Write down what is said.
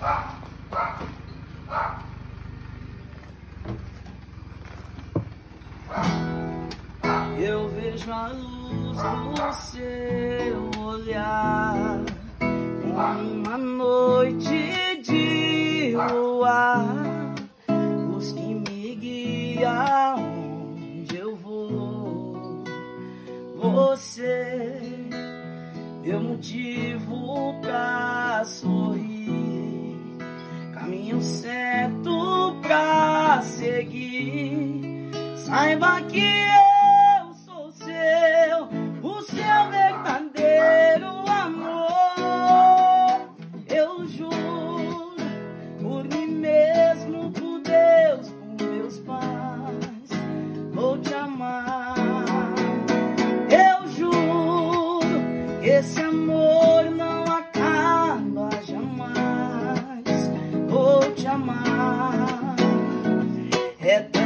Eu vejo a luz do seu olhar, uma noite de luar, luz que me guia onde eu vou. Você, meu motivo pra sorrir, caminho certo pra seguir. Saiba que eu sou seu, o seu verdadeiro amor. Eu juro, por mim mesmo, por Deus, por meus pais, vou te amar. Eu juro que esse amor não acaba jamais, vou te amar. É